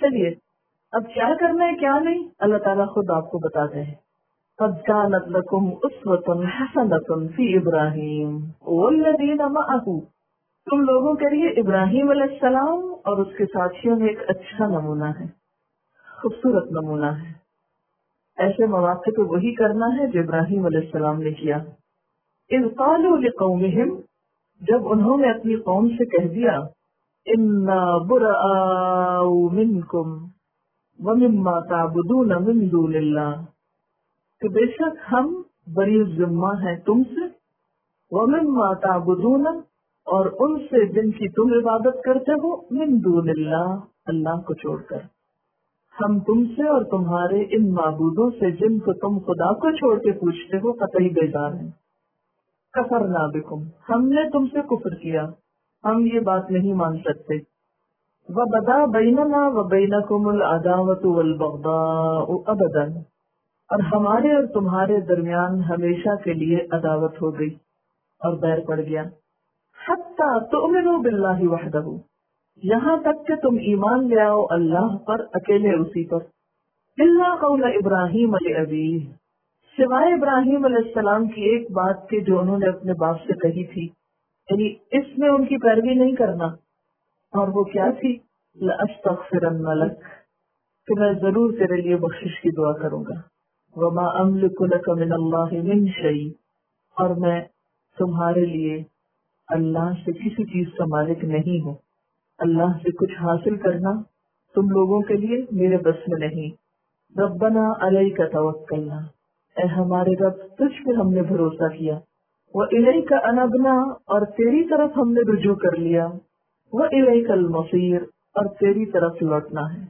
چلیے اب کیا کرنا ہے کیا نہیں اللہ تعالیٰ خود آپ کو بتاتے ہیں. قد كانت لكم أسوة حسنة في إبراهيم والذين معه. تم لوگوں کے لیے ابراہیم علیہ السلام اور اس کے ساتھیوں میں ایک اچھا نمونہ ہے، خوبصورت نمونہ ہے. ایسے مواقع پہ وہی کرنا ہے جو ابراہیم علیہ السلام نے کیا. اذ قالوا لقومهم، جب انہوں نے اپنی قوم سے کہہ دیا انا براء منکم ومما تعبدون من دون اللہ، کہ بے شک ہم بری ذمہ ہیں تم سے، ومما تعبدون، اور ان سے جن کی تم عبادت کرتے ہو، من دون اللہ، اللہ کو چھوڑ کر. ہم تم سے اور تمہارے ان معبودوں سے جن کو تم خدا کو چھوڑ کے پوچھتے ہو قطعی بیزار ہیں. کفرنا بکم، ہم نے تم سے کفر کیا، ہم یہ بات نہیں مان سکتے. وبدا بیننا وبینکم العداوۃ والبغضاء ابدا، اور ہمارے اور تمہارے درمیان ہمیشہ کے لیے عداوت ہو گئی اور بیر پڑ گیا. حتی تؤمنوا باللہ وحدہ، یہاں تک کہ تم ایمان لے آؤ اللہ پر، اکیلے اسی پر. الا قول ابراہیم لابیہ، سوائے ابراہیم علیہ السلام کی ایک بات کے جو انہوں نے اپنے باپ سے کہی تھی، یعنی اس میں ان کی پیروی نہیں کرنا. اور وہ کیا تھی؟ لأستغفرن لک، کہ میں ضرور تیرے لیے بخشش کی دعا کروں گا. وما املک لک من اللہ من شیء، اور میں تمہارے لیے اللہ سے کسی چیز کا مالک نہیں ہوں. اللہ سے کچھ حاصل کرنا تم لوگوں کے لیے میرے بس میں نہیں. ربنا علیک توکلنا، اے ہمارے رب تجھ پہ ہم نے بھروسہ کیا. وإلیک انبنا، اور تیری طرف ہم نے رجوع کر لیا. وإلیک المصیر، اور تیری طرف لوٹنا ہے.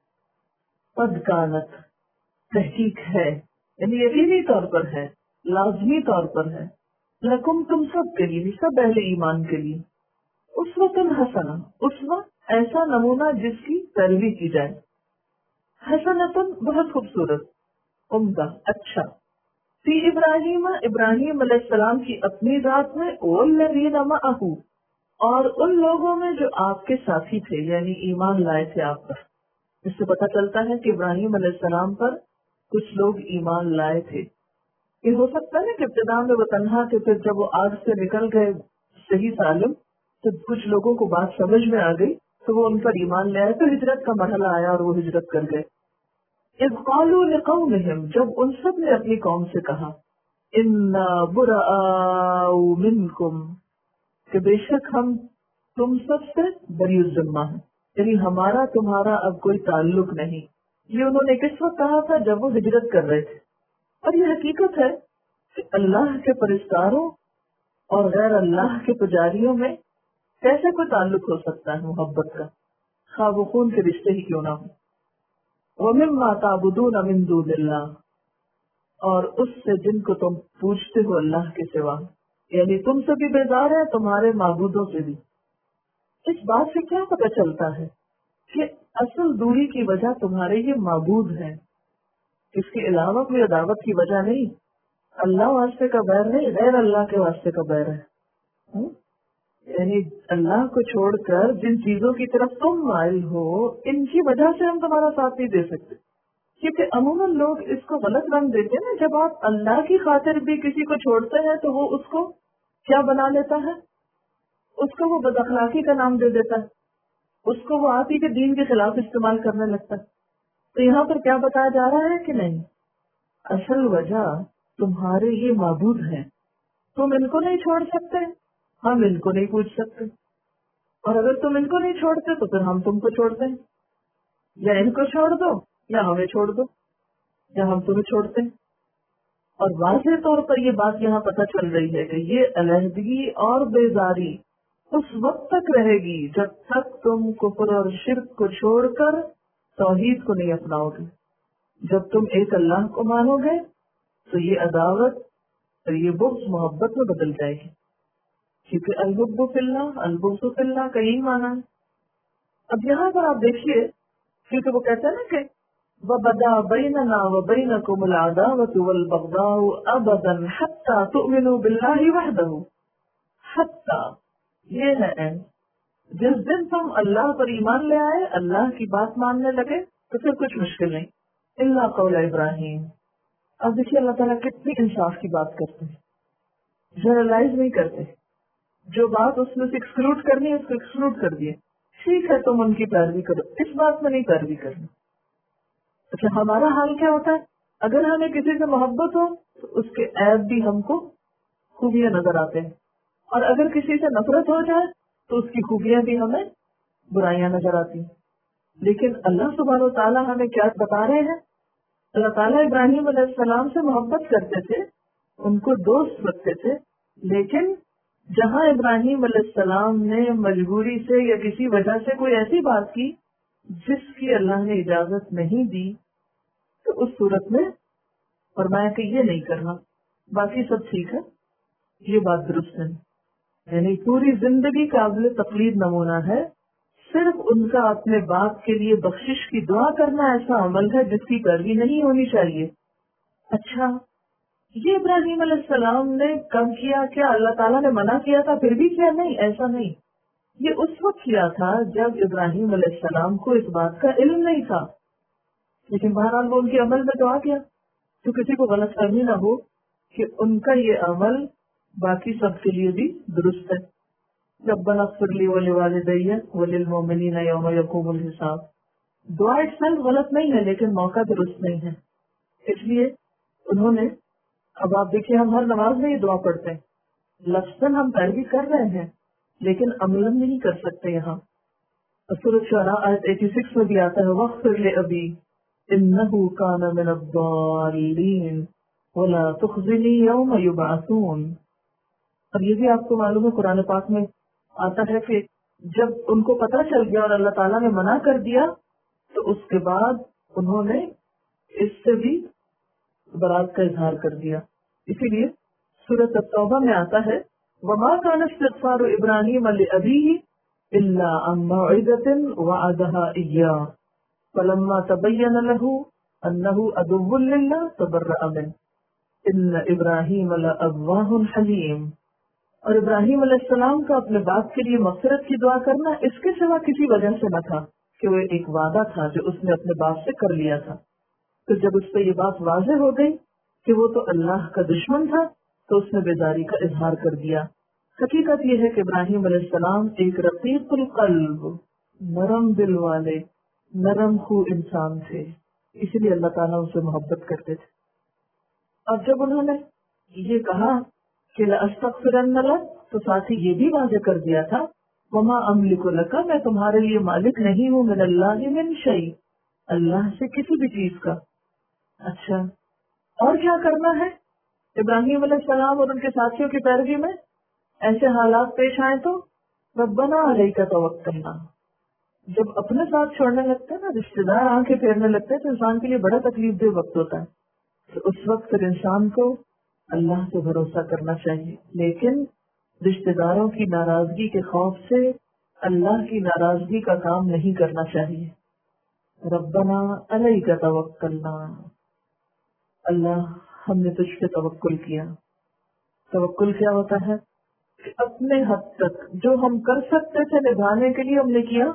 قد کانت، تحقیق ہے، یعنی یقینی طور پر ہے، لازمی طور پر ہے، لکم تم سب کے لیے، سب اہل ایمان کے لیے، اسوۃ حسنہ، اسوہ ایسا نمونہ جس کی پیروی کی جائے، حسنۃ بہت خوبصورت، عمدہ، اچھا، فی ابراہیم، ابراہیم علیہ السلام کی اپنی ذات میں، والذین معہ، اور ان لوگوں میں جو آپ کے ساتھی تھے، یعنی ایمان لائے تھے آپ پر. اس سے پتہ چلتا ہے کہ ابراہیم علیہ السلام پر کچھ لوگ ایمان لائے تھے. یہ ہو سکتا ہے کہ ابتدا میں وہ تنہا تھے، پھر جب وہ آگ سے نکل گئے صحیح سالم تو کچھ لوگوں کو بات سمجھ میں آ گئی تو وہ ان پر ایمان لے آئے، تو ہجرت کا مرحلہ آیا اور وہ ہجرت کر گئے. اذ قالوا لقومهم، جب ان سب نے اپنی قوم سے کہا انا براء منکم، کہ بے شک ہم تم سب سے بری الذمہ ہیں، یعنی ہمارا تمہارا اب کوئی تعلق نہیں. یہ انہوں نے کس وقت کہا تھا؟ جب وہ ہجرت کر رہے تھے. اور یہ حقیقت ہے کہ اللہ کے پرستاروں اور غیر اللہ کے پجاریوں میں کیسے کوئی تعلق ہو سکتا ہے محبت کا، خواہ وہ خون کے رشتے ہی کیوں نہ ہو. وَمِمَّا تَعْبُدُونَ مِن دُونِ اللَّهِ، اور اس سے جن کو تم پوجتے ہو اللہ کے سوا، یعنی تم سے بھی بیزار ہے، تمہارے معبودوں سے بھی. اس بات سے کیا پتہ چلتا ہے کہ اصل دوری کی وجہ تمہارے یہ معبود ہیں، اس کے علاوہ کوئی عداوت کی وجہ نہیں. اللہ واسطے کا بیر نہیں، غیر اللہ کے واسطے کا بیر ہے. یعنی اللہ کو چھوڑ کر جن چیزوں کی طرف تم مائل ہو، ان کی وجہ سے ہم تمہارا ساتھ نہیں دے سکتے. کیونکہ عموماً لوگ اس کو غلط رنگ دیتے ہیں نا. جب آپ اللہ کی خاطر بھی کسی کو چھوڑتے ہیں تو وہ اس کو کیا بنا لیتا ہے؟ اس کو وہ بد اخلاقی کا نام دے دیتا ہے، اس کو وہ آپ ہی کے دین کے خلاف استعمال کرنے لگتا ہے. تو یہاں پر کیا بتایا جا رہا ہے کہ نہیں، اصل وجہ تمہارے یہ معبود ہیں. تم ان کو نہیں چھوڑ سکتے، ہم ان کو نہیں پوچھ سکتے. اور اگر تم ان کو نہیں چھوڑتے تو پھر ہم تم کو چھوڑتے ہیں. یا ان کو چھوڑ دو یا ہمیں چھوڑ دو یا ہم تمہیں چھوڑتے ہیں. اور واضح طور پر یہ بات یہاں پتہ چل رہی ہے کہ یہ علیحدگی اور بیزاری اس وقت تک رہے گی جب تک تم کفر اور شرک کو چھوڑ کر توحید کو نہیں اپناؤ گے. جب تم ایک اللہ کو مانو گے تو یہ عداوت اور یہ بغض محبت میں بدل جائے گی. کیونکہ الحب فی اللہ البغض فی اللہ کا یہی معنی ہے. اب یہاں پر آپ دیکھیے، کیونکہ وہ کہتے ہیں نا کہ وَبَدَا بَيْنَنَا وَبَيْنَكُمُ الْعَدَاوَةُ وَالْبَغْضَاءُ أَبَدًا حَتَّى تُؤْمِنُوا بِاللَّهِ وَحْدَهُ. حتیٰ یہ ہے جس دن تم اللہ پر ایمان لے آئے، اللہ کی بات ماننے لگے، تو پھر کچھ مشکل نہیں. اللہ قول ابراہیم. اب دیکھیے اللہ تعالیٰ کتنی انصاف کی بات کرتے ہیں، جنرلائز نہیں کرتے. جو بات اس میں سے ایکسکلوڈ کرنی ہے اس کو ایکسکلوڈ کر دیے. ٹھیک ہے تم ان کی پیروی کرو، اس بات میں نہیں پیروی کرنی. اچھا ہمارا حال کیا ہوتا ہے؟ اگر ہمیں کسی سے محبت ہو تو اس کے عیب بھی ہم کو خوبیاں نظر آتے ہیں، اور اگر کسی سے نفرت ہو جائے تو اس کی خوبیاں بھی ہمیں برائیاں نظر آتی ہیں. لیکن اللہ سبحانہ و تعالیٰ ہمیں کیا بتا رہے ہیں؟ اللہ تعالیٰ ابراہیم علیہ السلام سے محبت کرتے تھے، ان کو دوست رکھتے تھے، لیکن جہاں ابراہیم علیہ السلام نے مجبوری سے یا کسی وجہ سے کوئی ایسی بات کی جس کی اللہ نے اجازت نہیں دی، تو اس صورت میں فرمایا کہ یہ نہیں کرنا، باقی سب ٹھیک ہے. یہ بات درست نہیں. یعنی پوری زندگی قابل تقلید نمونہ ہے. صرف ان کا اپنے باپ کے لیے بخشش کی دعا کرنا ایسا عمل ہے جس کی پیروی نہیں ہونی چاہیے. اچھا یہ ابراہیم علیہ السلام نے کب کیا؟ کیا اللہ تعالیٰ نے منع کیا تھا پھر بھی کیا؟ نہیں، ایسا نہیں. یہ اس وقت کیا تھا جب ابراہیم علیہ السلام کو اس بات کا علم نہیں تھا، لیکن بہرحال وہ ان کے عمل میں دعا کیا تو کسی کو غلط فہمی نہ ہو کہ ان کا یہ عمل باقی سب کے لیے بھی درست ہے. ربنا اغفر لی ولوالدی وللمؤمنین یوم یقوم الحساب. دعا اٹسیلف غلط نہیں ہے لیکن موقع درست نہیں ہے. اس لیے انہوں نے، اب آپ دیکھیے ہم ہر نماز میں یہ دعا پڑھتے ہیں، لفظاً ہم پیروی کر رہے ہیں لیکن عملاً نہیں کر سکتے. یہاں سورۃ شعراء آیت 86 میں بھی آتا ہے واغفر لأبی انہ کان من الضالین ولا تخزنی یوم یبعثون. اور یہ بھی آپ کو معلوم ہے قرآن پاک میں آتا ہے کہ جب ان کو پتہ چل گیا اور اللہ تعالیٰ نے منع کر دیا تو اس کے بعد انہوں نے اس سے بھی برات کا اظہار کر دیا. اسی لیے سورۃ التوبہ میں آتا ہے وما كان استغفار ابراہیم لأبیہ الا عن موعظۃ وعدها ایاہ فلما تبین له انه عدو للہ تبرأ منہ ان ابراہیم لأواہ حلیم. اور ابراہیم علیہ السلام کا اپنے باپ کے لیے مغفرت کی دعا کرنا اس کے سوا کسی وجہ سے نہ تھا کہ وہ ایک وعدہ تھا جو اس نے اپنے باپ سے کر لیا تھا. تو جب اس پہ یہ بات واضح ہو گئی کہ وہ تو اللہ کا دشمن تھا تو اس نے بیزاری کا اظہار کر دیا. حقیقت یہ ہے کہ ابراہیم علیہ السلام ایک رقیق القلب، نرم دل والے، نرم خو انسان تھے، اسی لیے اللہ تعالیٰ ان سے محبت کرتے تھے. اب جب انہوں نے یہ کہا کہ لأستغفرن لک، تو ساتھ ہی یہ بھی واضح کر دیا تھا وما املک لک، میں تمہارے لیے مالک نہیں ہوں، من اللہ من شیء، اللہ سے کسی بھی چیز کا. اچھا اور کیا کرنا ہے؟ ابراہیم علیہ السلام اور ان کے ساتھیوں کی پیروی میں ایسے حالات پیش آئے تو ربنا علیک توکلنا. جب اپنے ساتھ چھوڑنے لگتے ہیں نا، رشتے دار آنکھیں پھیرنے لگتے ہیں تو انسان کے لیے بڑا تکلیف دہ وقت ہوتا ہے. تو اس وقت پھر انسان کو اللہ سے بھروسہ کرنا چاہیے، لیکن رشتے داروں کی ناراضگی کے خوف سے اللہ کی ناراضگی کا کام نہیں کرنا چاہیے. ربنا علیک توکلنا، اللہ ہم نے تجھ پہ توکل کیا. توکل کیا ہوتا ہے؟ کہ اپنے حد تک جو ہم کر سکتے تھے نبھانے کے لیے ہم نے کیا،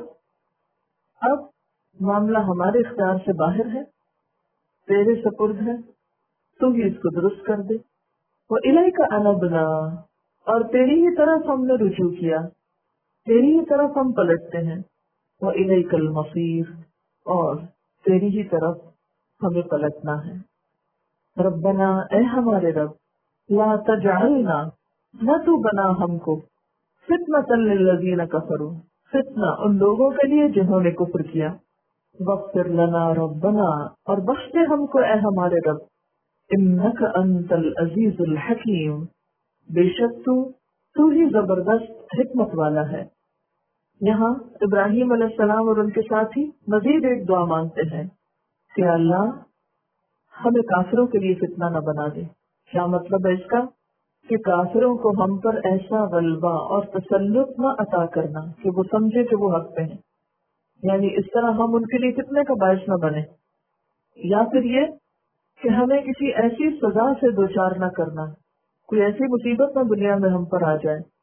اب معاملہ ہمارے اختیار سے باہر ہے، تیرے سپرد ہے، تو ہی اس کو درست کر دے. وَإِلَيْكَ أَنَبْنَا، اور تیری ہی طرف ہم نے رجوع کیا، تیری ہی طرف ہم پلٹتے ہیں. وَإِلَيْكَ الْمَصِيرُ، اور تیری ہی طرف ہمیں پلٹنا ہے. ربنا، اے ہمارے رب، لا تجعلنا، نہ تو بنا ہم کو فتنة للذین کفروا، فتنہ ان لوگوں کے لیے جنہوں نے کفر کیا. واغفر لنا ربنا، اور بخش دے ہم کو اے ہمارے رب، انک انت العزیز الحکیم، بے شک تو ہی زبردست حکمت والا ہے. یہاں ابراہیم علیہ السلام اور ان کے ساتھی مزید ایک دعا مانگتے ہیں کہ اللہ ہمیں کافروں کے لیے فتنہ نہ بنا دے. کیا مطلب ہے اس کا؟ کہ کافروں کو ہم پر ایسا غلبہ اور تسلط نہ عطا کرنا کہ وہ سمجھے کہ وہ حق پہ ہیں، یعنی اس طرح ہم ان کے لیے فتنے کا باعث نہ بنے. یا پھر یہ کہ ہمیں کسی ایسی سزا سے دوچار نہ کرنا، کوئی ایسی مصیبت نہ دنیا میں ہم پر آ جائے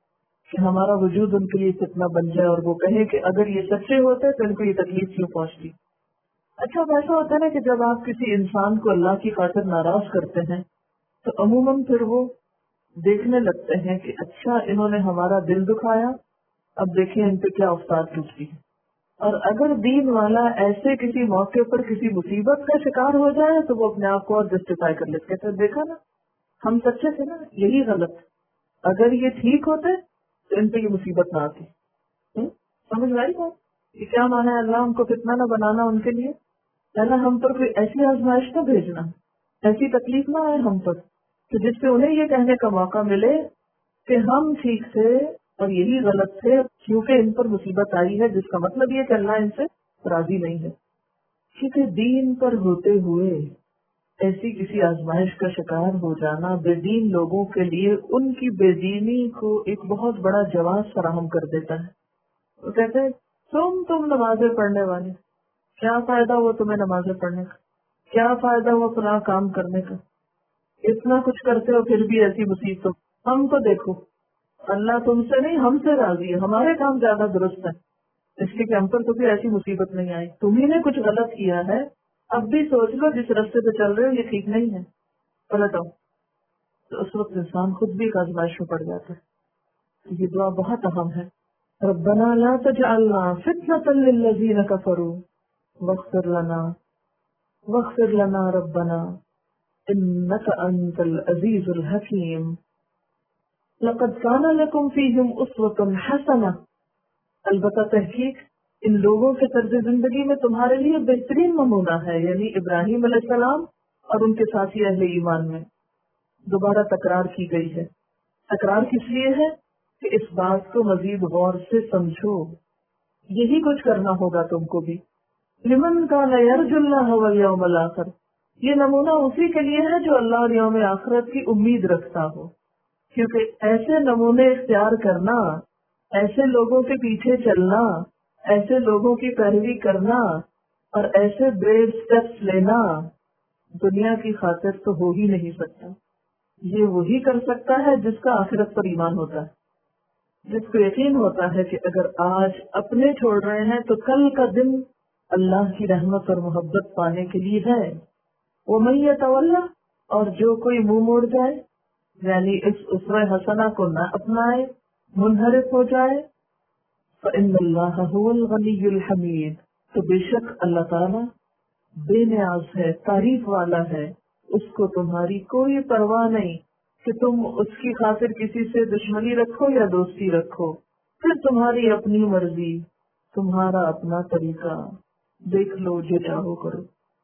کہ ہمارا وجود ان کے لیے فتنہ بن جائے اور وہ کہیں کہ اگر یہ سچے ہوتے تو ان کو یہ تکلیف کیوں پہنچتی. اچھا اب ایسا ہوتا ہے نا کہ جب آپ کسی انسان کو اللہ کی خاطر ناراض کرتے ہیں تو عموماً پھر وہ دیکھنے لگتے ہیں کہ اچھا انہوں نے ہمارا دل دکھایا، اب دیکھیں ان پہ کیا افطار ٹوٹتی ہے. اور اگر دین والا ایسے کسی موقع پر کسی مصیبت کا شکار ہو جائے تو وہ اپنے آپ کو اور جسٹیفائی کر لیتے ہیں. دیکھا نا ہم سچے تھے نا، یہی غلط، اگر یہ ٹھیک ہوتے تو ان پہ یہ مصیبت نہ آتی. سمجھ میں آئی بات؟ یہ کیا مانا ہے اللہ ہم کو فتنہ نہ بنانا ان کے لیے، اللہ ہم پر کوئی ایسی آزمائش نہ بھیجنا، ایسی تکلیف نہ آئے ہم پر کہ جس سے انہیں یہ کہنے کا موقع ملے کہ ہم ٹھیک تھے اور یہی غلط تھے کیونکہ ان پر مصیبت آئی ہے، جس کا مطلب یہ کہ اللہ ان سے راضی نہیں ہے. کیونکہ دین پر ہوتے ہوئے ایسی کسی آزمائش کا شکار ہو جانا بے دین لوگوں کے لیے ان کی بے دینی کو ایک بہت بڑا جواز فراہم کر دیتا ہے. وہ کہتے ہیں تم نمازیں پڑھنے والے، کیا فائدہ ہوا تمہیں نمازیں پڑھنے کا، کیا فائدہ ہوا فلاں کام کرنے کا، اتنا کچھ کرتے ہو پھر بھی ایسی مصیبتوں. ہم کو دیکھو اللہ تم سے نہیں ہم سے راضی ہے، ہمارے کام زیادہ درست ہے اس لیے کہ ہم پر تو بھی ایسی مصیبت نہیں آئی. تمہیں نے کچھ غلط کیا ہے، اب بھی سوچ لو جس راستے پہ چل رہے ہو یہ ٹھیک نہیں ہے، غلط ہو. تو اس وقت انسان خود بھی ایک آزمائش میں پڑ جاتا ہے. یہ دعا بہت اہم ہے. ربنا لا تجعلنا فتنة للذین کفروا واغفر لنا ربنا انك انت العزیز الحکیم. لقد كان لكم فيهم اسوة حسنة. البتہ تحقیق ان لوگوں کے طرز زندگی میں تمہارے لیے بہترین نمونہ ہے، یعنی ابراہیم علیہ السلام اور ان کے ساتھی اہل ایمان میں. دوبارہ تکرار کی گئی ہے. تکرار کس لیے ہے کہ اس بات کو مزید غور سے سمجھو. یہی کچھ کرنا ہوگا تم کو بھی. لمن کان یرجو اللہ والیوم الآخر، یہ نمونہ اسی کے لیے ہے جو اللہ اور یوم آخرت کی امید رکھتا ہو. کیونکہ ایسے نمونے اختیار کرنا، ایسے لوگوں کے پیچھے چلنا، ایسے لوگوں کی پیروی کرنا اور ایسے بریو سٹیپس لینا دنیا کی خاطر تو ہو ہی نہیں سکتا. یہ وہی کر سکتا ہے جس کا آخرت پر ایمان ہوتا ہے، جس کو یقین ہوتا ہے کہ اگر آج اپنے چھوڑ رہے ہیں تو کل کا دن اللہ کی رحمت اور محبت پانے کے لیے ہے. وَمَن يَتَوَلَّ، اور جو کوئی منہ موڑ جائے یعنی اس اسوہ حسنہ کو نہ اپنائے، منحرف ہو جائے، فَإِنَّ اللَّهَ هُوَ الْغَنِيُّ الْحَمِيدُ، تو بے شک اللہ تعالیٰ بے نیاز ہے، تعریف والا ہے، اس کو تمہاری کوئی پرواہ نہیں کہ تم اس کی خاطر کسی سے دشمنی رکھو یا دوستی رکھو. پھر تمہاری اپنی مرضی، تمہارا اپنا طریقہ، دیکھ لو جو چاہو کرو.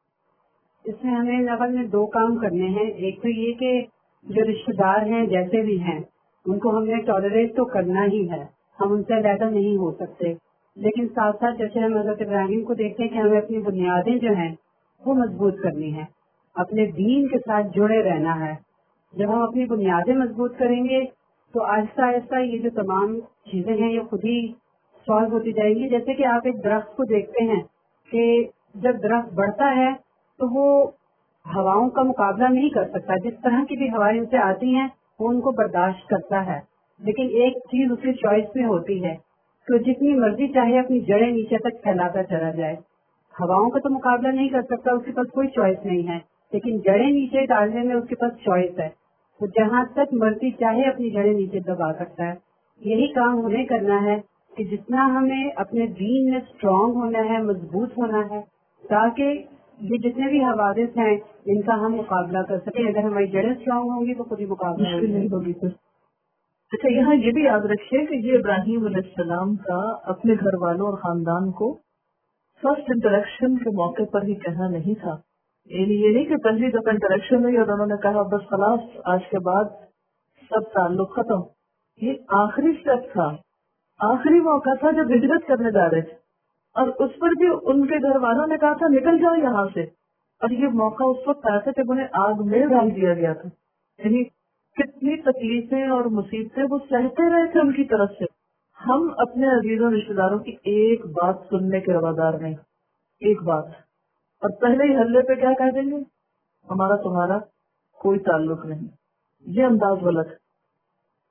اس میں ہمیں اول میں دو کام کرنے ہیں. ایک تو یہ کہ جو رشتے دار ہیں جیسے بھی ہیں ان کو ہم نے ٹالریٹ تو کرنا ہی ہے، ہم ان سے علیحدہ نہیں ہو سکتے، لیکن ساتھ ساتھ جیسے ہم حضرت ابراہیم کو دیکھتے ہیں کہ ہمیں اپنی بنیادیں جو ہیں وہ مضبوط کرنی ہیں، اپنے دین کے ساتھ جڑے رہنا ہے. جب ہم اپنی بنیادیں مضبوط کریں گے تو آہستہ آہستہ یہ جو تمام چیزیں ہیں یہ خود ہی سالو ہوتی جائیں گی. جیسے کہ آپ ایک درخت کو دیکھتے ہیں کہ جب درخت بڑھتا ہے تو وہ ہواؤں کا مقابلہ نہیں کر سکتا، جس طرح کی بھی ہوائیں اسے آتی ہیں وہ ان کو برداشت کرتا ہے. لیکن ایک چیز اس کی چوائس میں ہوتی ہے تو جتنی مرضی چاہے اپنی جڑیں نیچے تک پھیلاتا چلا جائے. ہواؤں کا تو مقابلہ نہیں کر سکتا، اس کے پاس کوئی چوائس نہیں ہے، لیکن جڑیں نیچے ڈالنے میں اس کے پاس چوائس ہے. تو جہاں تک مرضی چاہے اپنی جڑیں نیچے دبا سکتا ہے. یہی کام ہمیں کرنا ہے کہ جتنا ہمیں اپنے دین میں اسٹرانگ ہونا ہے، مضبوط ہونا ہے، تاکہ یہ جتنے بھی حوادث ہیں ان کا ہم مقابلہ کر سکیں. اگر ہماری جڑیں اسٹرانگ ہوں گی تو خود ہی مقابلہ مشکل نہیں ہوگی. پھر اچھا یہاں یہ بھی یاد رکھیے کہ یہ ابراہیم علیہ السلام کا اپنے گھر والوں اور خاندان کو فرسٹ انٹریکشن کے موقع پر ہی کہنا نہیں تھا. یعنی یہ نہیں کہ پہلی دفعہ انٹریکشن ہوئی اور انہوں نے کہا بس خلاص آج کے بعد سب تعلق ختم. یہ آخری اسٹیپ تھا، آخری موقع تھا جب ہجرت کرنے جا رہے تھے، اور اس پر بھی ان کے گھر والوں نے کہا تھا نکل جاؤ یہاں سے. اور یہ موقع اس وقت آیا تھا جب انہیں آگ میں ڈال دیا گیا تھا. یعنی کتنی تکلیفیں اور مصیبتیں وہ سہتے رہے تھے ان کی طرف سے. ہم اپنے عزیزوں رشتے داروں کی ایک بات سننے کے روادار نہیں، ایک بات، اور پہلے ہی حلے پہ کیا کہہ دیں گے ہمارا تمہارا کوئی تعلق نہیں. یہ انداز غلط ہے.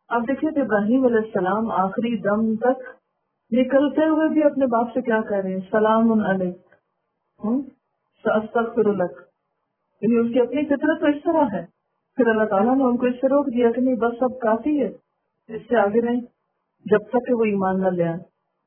آپ دیکھیے کہ ابراہیم علیہ السلام آخری دم تک نکلتے ہوئے بھی اپنے باپ سے کیا کہہ رہے ہیں؟ سلام علیک ساستغفر لک. یعنی ان کی اپنی فطرت تو اس طرح ہے. پھر اللہ تعالیٰ نے ان کو اس سے روک دیا کہ نہیں بس اب کافی ہے، اس سے آگے نہیں، جب تک کہ وہ ایمان نہ لے آئے.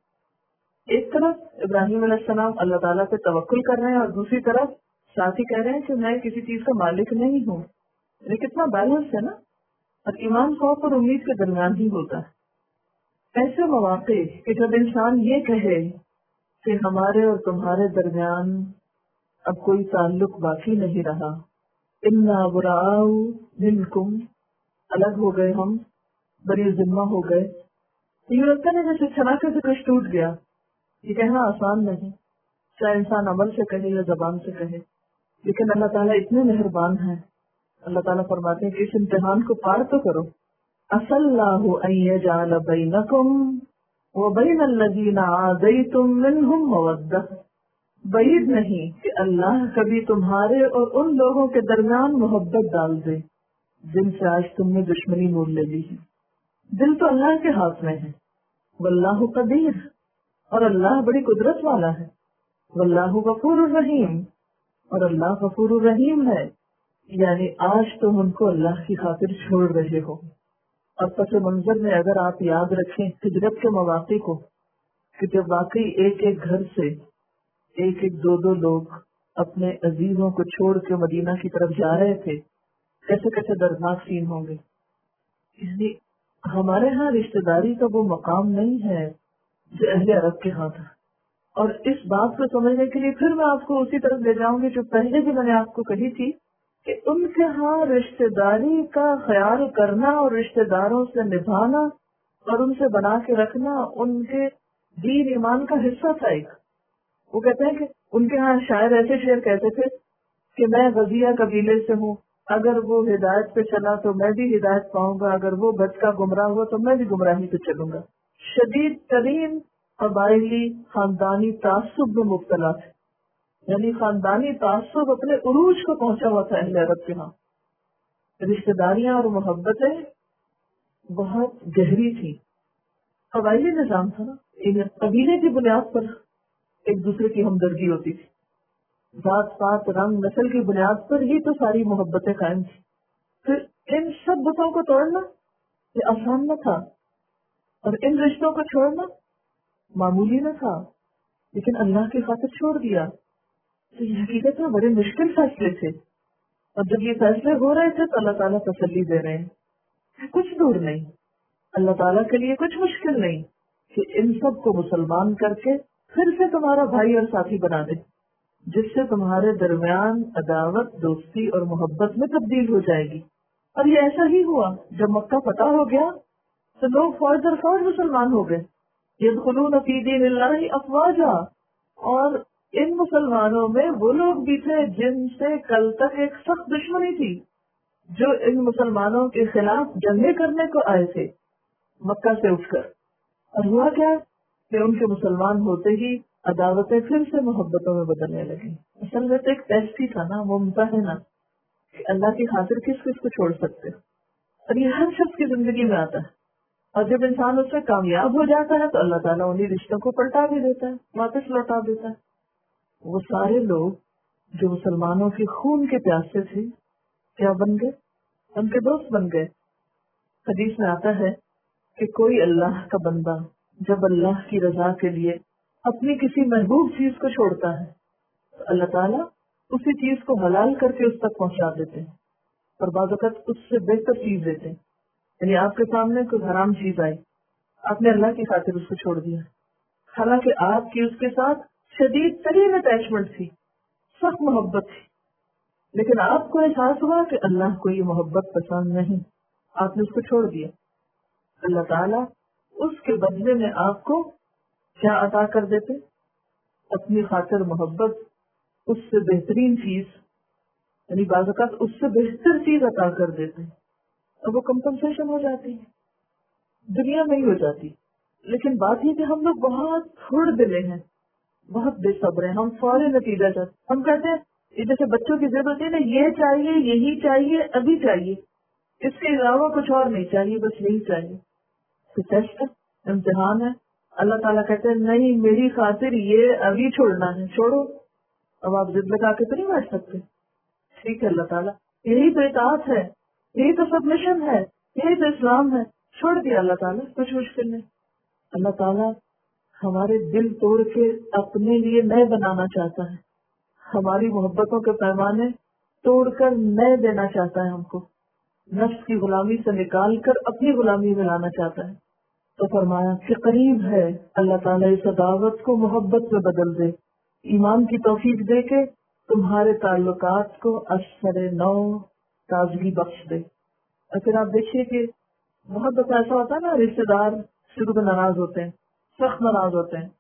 ایک طرف ابراہیم علیہ السلام اللہ تعالیٰ پہ توکل کر رہے ہیں اور دوسری طرف ساتھ ہی کہہ رہے ہیں کہ میں کسی چیز کا مالک نہیں ہوں. یہ کتنا بیلنس ہے نا. اور ایمان خوف اور امید کے درمیان ہی ہوتا ہے. ایسے مواقع کہ جب انسان یہ کہے کہ ہمارے اور تمہارے درمیان اب کوئی تعلق باقی نہیں رہا، انا براء منکم، الگ ہو گئے، ہم بری ذمہ ہو گئے. یہ لگتا ہے جیسے چھلاکے سے کچھ ٹوٹ گیا. یہ کہنا آسان نہیں، چاہے انسان عمل سے کہے یا زبان سے کہے. لیکن اللہ تعالیٰ اتنے مہربان ہیں. اللہ تعالیٰ فرماتے ہیں کہ اس امتحان کو پار تو کرو. عسى الله أن يجعل بينكم وبين الذين عاديتم منهم مودة. بعید نہیں کہ اللہ کبھی تمہارے اور ان لوگوں کے درمیان محبت ڈال دے جن سے آج تم نے دشمنی مول لے لی ہے. دل تو اللہ کے ہاتھ میں ہے. واللہ قدیر، اور اللہ بڑی قدرت والا ہے. واللہ غفور الرحیم، اور اللہ غفور الرحیم ہے. یعنی آج تم ان کو اللہ کی خاطر چھوڑ رہے ہو. اور پس منظر میں اگر آپ یاد رکھیں ہجرت کے مواقع کو، کہ جب واقعی ایک ایک گھر سے ایک ایک دو دو لوگ اپنے عزیزوں کو چھوڑ کے مدینہ کی طرف جا رہے تھے، کیسے کیسے دردناک سین ہوں گے. یعنی ہمارے ہاں رشتہ داری کا وہ مقام نہیں ہے جو اہل عرب کے ہاں تھا. اور اس بات کو سمجھنے کے لیے پھر میں آپ کو اسی طرف لے جاؤں گی جو پہلے بھی میں نے آپ کو کہی تھی کہ ان کے ہاں رشتہ داری کا خیال کرنا اور رشتہ داروں سے نبھانا اور ان سے بنا کے رکھنا ان کے دین ایمان کا حصہ تھا. ایک وہ کہتے ہیں کہ ان کے ہاں شاعر ایسے شعر کہتے تھے کہ میں غزیہ قبیلے سے ہوں، اگر وہ ہدایت پہ چلا تو میں بھی ہدایت پاؤں گا، اگر وہ بچ کا گمراہ ہوا تو میں بھی گمراہی پہ چلوں گا. شدید ترین قبائلی خاندانی تعصب میں مبتلا تھے. یعنی خاندانی تعصب اپنے عروج کو پہنچا ہوا تھا اہل عرب کے ہاں. رشتہ داریاں اور محبتیں بہت گہری تھی. قبائلی نظام تھا نا، قبیلے کی بنیاد پر ایک دوسرے کی ہمدردی ہوتی تھی. ذات پات رنگ نسل کی بنیاد پر ہی تو ساری محبتیں قائم تھی. پھر ان سب بتوں کو توڑنا یہ آسان نہ تھا، اور ان رشتوں کو چھوڑنا معمولی نہ تھا. لیکن اللہ کی خاطر چھوڑ دیا. تو یہ حقیقت میں بڑے مشکل فیصلے تھے. اور جب یہ فیصلے ہو رہے تھے تو اللہ تعالیٰ تسلی دے رہے ہیں کچھ دور نہیں، اللہ تعالیٰ کے لیے کچھ مشکل نہیں کہ ان سب کو مسلمان کر کے پھر سے تمہارا بھائی اور ساتھی بنا دے، جس سے تمہارے درمیان عداوت دوستی اور محبت میں تبدیل ہو جائے گی. اور یہ ایسا ہی ہوا. جب مکہ فتح ہو گیا تو لوگ فوج در فوج مسلمان ہو گئے. یدخلون فی دین اللہ افواجا. اور ان مسلمانوں میں وہ لوگ بھی تھے جن سے کل تک ایک سخت دشمنی تھی، جو ان مسلمانوں کے خلاف جنگیں کرنے کو آئے تھے مکہ سے اٹھ کر. اور ہوا کیا کہ ان کے مسلمان ہوتے ہی عداوتیں پھر سے محبتوں میں بدلنے لگی. اصل میں تو ایک ٹیسٹ ہی تھا نا، ممتحنہ کہ اللہ کی خاطر کس کس کو چھوڑ سکتے. اور یہ ہر شخص کی زندگی میں آتا ہے. اور جب انسان اس سے کامیاب ہو جاتا ہے تو اللہ تعالیٰ انہیں رشتوں کو پلٹا بھی دیتا ہے، واپس لوٹا دیتا ہے. وہ سارے لوگ جو مسلمانوں کے خون کے پیاسے تھے کیا بن گئے؟ ان کے دوست بن گئے. حدیث میں آتا ہے کہ کوئی اللہ کا بندہ جب اللہ کی رضا کے لیے اپنی کسی محبوب چیز کو چھوڑتا ہے تو اللہ تعالیٰ اسی چیز کو حلال کر کے اس تک پہنچا دیتے ہیں، اور بعض اوقات اس سے بہتر چیز دیتے ہیں. یعنی آپ کے سامنے کوئی حرام چیز آئی، آپ نے اللہ کی خاطر اس کو چھوڑ دیا، حالانکہ آپ کی اس کے ساتھ شدید ترین اٹیچمنٹ تھی، سخت محبت تھی، لیکن آپ کو احساس ہوا کہ اللہ کو یہ محبت پسند نہیں، آپ نے اس کو چھوڑ دیا. اللہ تعالیٰ اس کے بدلے میں آپ کو کیا عطا کر دیتے؟ اپنی خاطر محبت، اس سے بہترین چیز، یعنی بعض اوقات اس سے بہتر چیز عطا کر دیتے ہیں. اور وہ کمپنسیشن ہو جاتی ہے، دنیا میں ہی ہو جاتی. لیکن بات یہ کہ ہم لوگ بہت تھوڑ دلے ہیں، بہت بے صبر ہیں. ہم فوری نتیجہ چاہتے، ہم کہتے ہیں یہ جیسے بچوں کی ضرورت ہے نا، یہ چاہیے، یہی چاہیے، ابھی چاہیے. اس کے علاوہ کچھ اور نہیں چاہیے، بس یہی چاہیے. تو ٹیسٹ ہے، امتحان ہے. اللہ تعالیٰ کہتے ہیں نہیں میری خاطر یہ ابھی چھوڑنا ہے، چھوڑو. اب آپ ضد لگا کے تو نہیں بیٹھ سکتے. ٹھیک ہے اللہ تعالیٰ، یہی تو اطاعت ہے، یہی تو سبمیشن ہے، یہی تو اسلام ہے. چھوڑ دیا اللہ تعالیٰ، کچھ مشکل نہیں. اللہ تعالیٰ ہمارے دل توڑ کے اپنے لیے نئے بنانا چاہتا ہے، ہماری محبتوں کے پیمانے توڑ کر نئے دینا چاہتا ہے ہم کو، نفس کی غلامی سے نکال کر اپنی غلامی میں لانا چاہتا ہے. تو فرمایا کہ قریب ہے اللہ تعالیٰ اس دعوت کو محبت میں بدل دے، ایمان کی توفیق دے کے تمہارے تعلقات کو اثر نو تازگی بخش دے. اور پھر آپ دیکھیے کہ بہت دفعہ ایسا ہوتا ہے نا، رشتے دار شروع میں ناراض ہوتے ہیں، سخت ناراض ہوتے ہیں،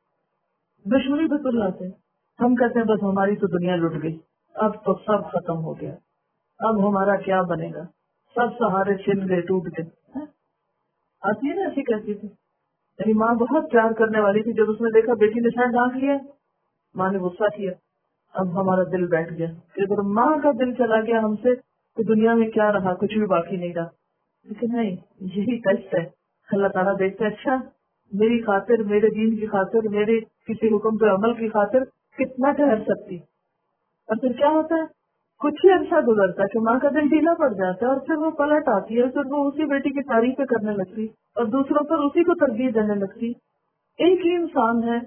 دشمنی بھی تل لاتے ہیں. ہم کہتے ہیں بس ہماری تو دنیا لٹ گئی، اب تو سب ختم ہو گیا، اب ہمارا کیا بنے گا، سب سہارے چھن گئے، ٹوٹ گئے. آتی ہے نا ایسی کہتی تھی. میری ماں بہت پیار کرنے والی تھی، جب اس نے دیکھا بیٹی نے شاید ڈانٹ لیا، ماں نے غصہ کیا. اب ہمارا دل بیٹھ گیا کہ اگر ماں کا دل چلا گیا ہم سے تو دنیا میں کیا رہا، کچھ بھی باقی نہیں رہا. لیکن نہیں، یہی ٹیسٹ ہے. اللہ تعالیٰ دیکھتے اچھا میری خاطر، میرے دین کی خاطر، میرے کسی حکم پہ عمل کی خاطر کتنا ٹھہر سکتی. اور پھر کیا ہوتا ہے، کچھ ہی عرصہ گزرتا ہے کہ ماں کا دل ڈھیلا پڑ جاتا ہے، اور پھر وہ پلٹ آتی ہے، پھر وہ اسی بیٹی کی تعریفیں کرنے لگتی اور دوسروں پر اسی کو ترجیح دینے لگتی. ایک ہی انسان ہے،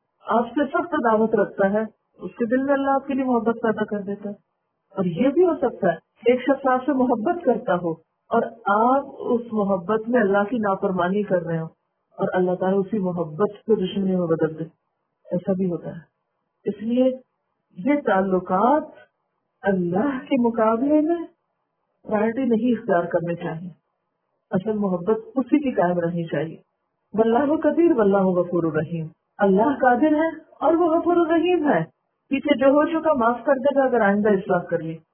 آپ سے سخت دعوت رکھتا ہے، اس کے دل میں اللہ آپ کے لیے محبت پیدا کر دیتا ہے. اور یہ بھی ہو سکتا ہے ایک شخص آپ سے محبت کرتا ہو اور آپ اس محبت میں اللہ کی نافرمانی کر رہے ہو، اور اللہ تعالیٰ اسی محبت کو دشمنی میں بدل دے. ایسا بھی ہوتا ہے. اس لیے یہ تعلقات اللہ کے مقابلے میں پرائرٹی نہیں اختیار کرنے چاہیے. اصل محبت اسی کی قائم رہنی چاہیے. واللہ قدیر واللہ غفور الرحیم. اللہ قادر ہے اور وہ غفور الرحیم ہے. پیچھے جو ہو چکا معاف کر دے گا اگر آئندہ اصلاح کر لی.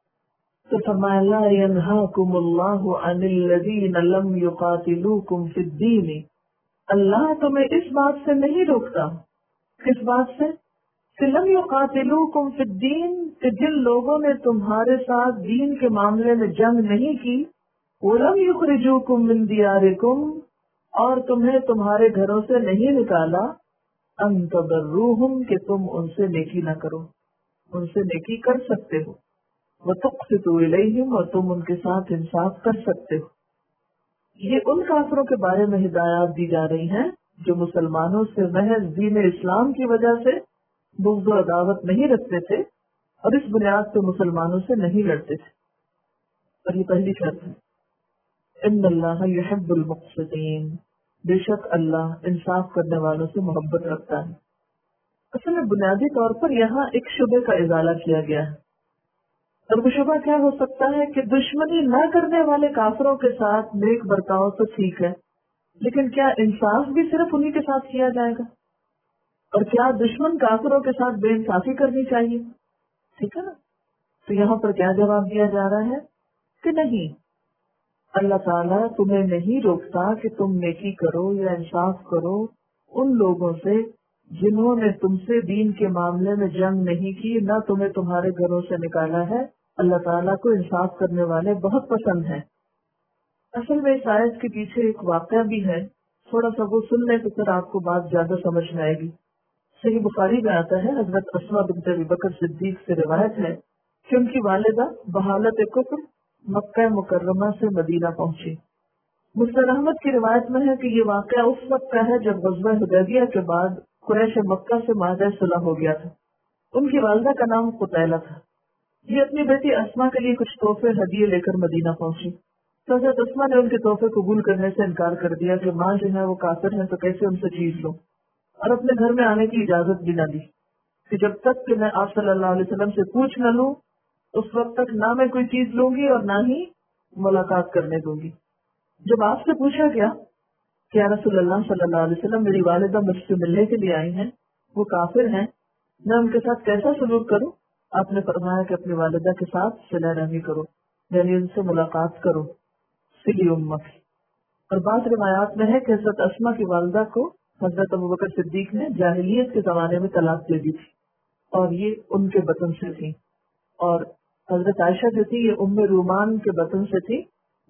تو فرمایا لا ینہاکم اللہ عن الذین لم یقاتلوکم فی الدین. اللہ تمہیں اس بات سے نہیں روکتا. کس بات سے؟ کہ لم یقاتلوکم فی الدین، کہ جن لوگوں نے تمہارے ساتھ دین کے معاملے میں جنگ نہیں کی، ولم یخرجوکم من دیارکم، اور تمہیں تمہارے گھروں سے نہیں نکالا، ان تبروہم، کہ تم ان سے نیکی نہ کرو. ان سے نیکی کر سکتے ہو، وتقسطوا الیہم، اور تم ان کے ساتھ انصاف کر سکتے ہو. یہ ان کافروں کے بارے میں ہدایات دی جا رہی ہیں جو مسلمانوں سے محض دین اسلام کی وجہ سے بغض و عداوت نہیں رکھتے تھے اور اس بنیاد پہ مسلمانوں سے نہیں لڑتے تھے. اور یہ پہلی شرط ہے، ان اللہ یحب المقسطین، بے شک اللہ انصاف کرنے والوں سے محبت رکھتا ہے. اصل میں بنیادی طور پر یہاں ایک شبہ کا ازالہ کیا گیا ہے. اور وہ شبہ کیا ہو سکتا ہے کہ دشمنی نہ کرنے والے کافروں کے ساتھ نیک برتاؤ تو ٹھیک ہے، لیکن کیا انصاف بھی صرف انہی کے ساتھ کیا جائے گا؟ اور کیا دشمن کافروں کے ساتھ بے انصافی کرنی چاہیے؟ ٹھیک ہے نا. تو یہاں پر کیا جواب دیا جا رہا ہے کہ نہیں، اللہ تعالیٰ تمہیں نہیں روکتا کہ تم نیکی کرو یا انصاف کرو ان لوگوں سے جنہوں نے تم سے دین کے معاملے میں جنگ نہیں کی، نہ تمہیں تمہارے گھروں سے نکالا ہے. اللہ تعالیٰ کو انصاف کرنے والے بہت پسند ہیں. اصل میں اس آیت کے پیچھے ایک واقعہ بھی ہے، تھوڑا سا وہ سن لیں تو پھر آپ کو بات زیادہ سمجھ میں آئے گی. صحیح بخاری میں آتا ہے، حضرت اسماء بنت ابی بکر صدیق سے روایت ہے کہ ان کی والدہ بحالت کفر مکہ مکرمہ سے مدینہ پہنچی. مسند احمد کی روایت میں ہے کہ یہ واقعہ اس وقت کا ہے جب غزوہ حدیبیہ کے بعد قریش مکہ سے معاہدہ صلح ہو گیا تھا. ان کی والدہ کا نام قتیلہ تھا. یہ اپنی بیٹی اسماء کے لیے کچھ تحفے ہدیے لے کر مدینہ پہنچی. تو حضرت اسماء نے ان کے تحفے قبول کرنے سے انکار کر دیا کہ ماں جو ہے وہ کافر ہے تو کیسے ان سے چیز لوں، اور اپنے گھر میں آنے کی اجازت بھی نہ دی کہ جب تک کہ میں آپ صلی اللہ علیہ وسلم سے پوچھ نہ لوں اس وقت تک نہ میں کوئی چیز لوں گی اور نہ ہی ملاقات کرنے دوں گی. جب آپ سے پوچھا گیا کہ یا رسول اللہ صلی اللہ علیہ وسلم میری والدہ مجھ سے ملنے کے لیے آئی ہیں، وہ کافر ہیں، میں ان کے ساتھ کیسا سلوک کروں؟ آپ نے فرمایا کہ اپنی والدہ کے ساتھ صلہ رحمی کرو، یعنی ان سے ملاقات کرو، صلی امک. اور بعض روایات میں ہے کہ حضرت اسماء کی والدہ کو حضرت ابوبکر صدیق نے جاہلیت کے زمانے میں طلاق دے دی تھی اور یہ ان کے بطن سے تھی. اور حضرت عائشہ جو تھی یہ ام رومان کے بطن سے تھی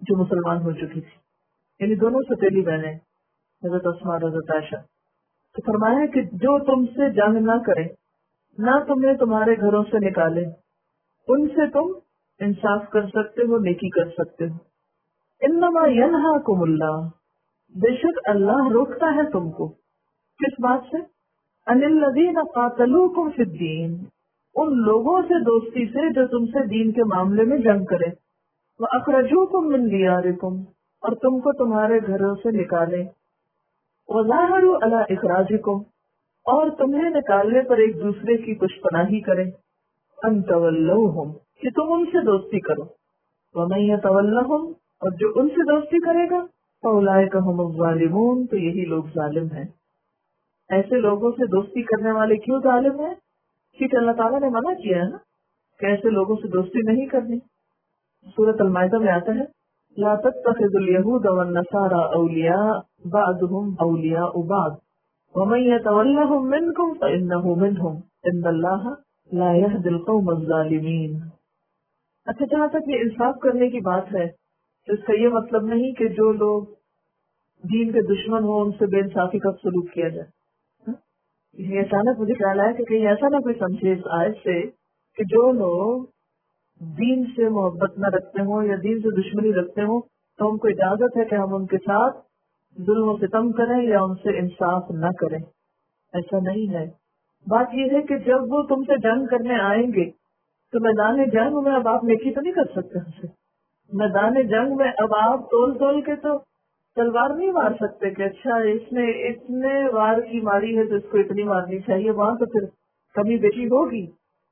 جو مسلمان ہو چکی تھی، یعنی دونوں ستیلی بہنیں حضرت اسماء اور حضرت عائشہ. تو فرمایا کہ جو تم سے جنگ نہ کرے، نہ تمہیں تمہارے گھروں سے نکالے، ان سے تم انصاف کر سکتے ہو، نیکی کر سکتے ہو. انما ینہاکم اللہ، بے شک اللہ روکتا ہے تم کو کس بات سے؟ ان الذین قاتلوکم فی الدین، ان لوگوں سے دوستی سے جو تم سے دین کے معاملے میں جنگ کرے. وَأَخْرَجُوكُم مِّن دِيَارِكُمْ، اور تم کو تمہارے گھروں سے نکالے. وَظَاهَرُوا عَلَىٰ إِخْرَاجِكُمْ، اور تمہیں نکالنے پر ایک دوسرے کی پشپناہی کرے. أَن تَوَلَّوْهُمْ، کہ تم ان سے دوستی کرو. وَمَن يَتَوَلَّهُمْ، اور جو ان سے دوستی کرے گا، فَأُولَٰئِكَ هُمُ الظَّالِمُونَ، تو یہی لوگ ظالم ہیں. ایسے لوگوں سے دوستی کرنے والے کیوں ظالم ہیں؟ کیونکہ اللہ تعالیٰ نے منع کیا ہے نا کہ ایسے لوگوں سے دوستی نہیں کرنی. سورۃ المائدہ میں آتا ہے لا تتخذوا اليهود والنصارى اولیاء بعضهم اولیاء بعض ومن يتولهم منكم فانه منهم ان الله لا يهدي القوم الظالمین. اچھا، جہاں تک یہ انصاف کرنے کی بات ہے تو اس کا یہ مطلب نہیں کہ جو لوگ دین کے دشمن ہوں ان سے بے انصافی کا سلوک کیا جائے. یہ اچانک مجھے خیال آیا کہ کہیں ایسا نہ کوئی سمجھے اس آیت سے کہ جو لوگ دین سے محبت نہ رکھتے ہوں یا دین سے دشمنی رکھتے ہوں تو ہم کو اجازت ہے کہ ہم ان کے ساتھ ظلم و ستم کریں یا ان سے انصاف نہ کریں. ایسا نہیں ہے. بات یہ ہے کہ جب وہ تم سے جنگ کرنے آئیں گے تو میدان جنگ میں اب آپ نیکی تو نہیں کر سکتے ان سے. میدان جنگ میں اب آپ تول کے تو تلوار نہیں مار سکتے کہ اچھا اس نے اتنے وار کی ماری ہے تو اس کو اتنی مارنی چاہیے. وہاں تو پھر کمی بیشی ہوگی.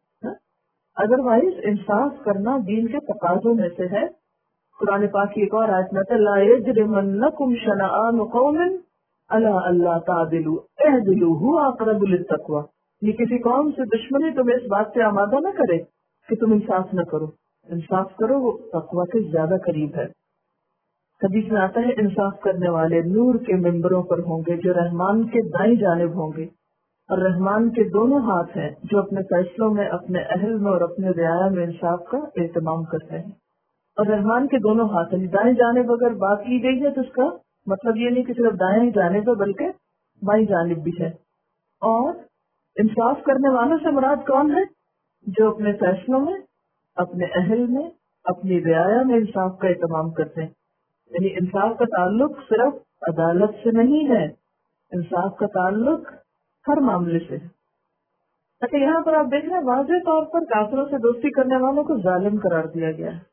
ادروائز انصاف کرنا دین کے تقاضوں میں سے ہے. قرآن پاک کی ایک اور آیت میں لا یجرمنکم شنآن قوم علی الا تعدلوا اعدلوا هو اقرب للتقوی. یہ کسی قوم سے دشمنی تمہیں اس بات سے آمادہ نہ کرے کہ تم انصاف نہ کرو. انصاف کرو، وہ تقوی کے زیادہ قریب ہے. حدیث میں آتا ہے انصاف کرنے والے نور کے ممبروں پر ہوں گے جو رحمان کے دائیں جانب ہوں گے، اور رحمان کے دونوں ہاتھ ہیں جو اپنے فیصلوں میں، اپنے اہل میں اور اپنے رعایا میں انصاف کا اہتمام کرتے ہیں. اور رحمان کے دونوں ہاتھ ہیں. دائیں جانب اگر بات کی گئی ہے تو اس کا مطلب یہ نہیں کہ صرف دائیں جانب ہے بلکہ بائیں جانب بھی ہے. اور انصاف کرنے والوں سے مراد کون ہے؟ جو اپنے فیصلوں میں، اپنے اہل میں، اپنی رعایا میں انصاف کا اہتمام کرتے ہیں. یعنی انصاف کا تعلق صرف عدالت سے نہیں ہے، انصاف کا تعلق ہر معاملے سے ہے. اچھا، یہاں پر آپ دیکھ رہے ہیں واضح طور پر کافروں سے دوستی کرنے والوں کو ظالم قرار دیا گیا ہے.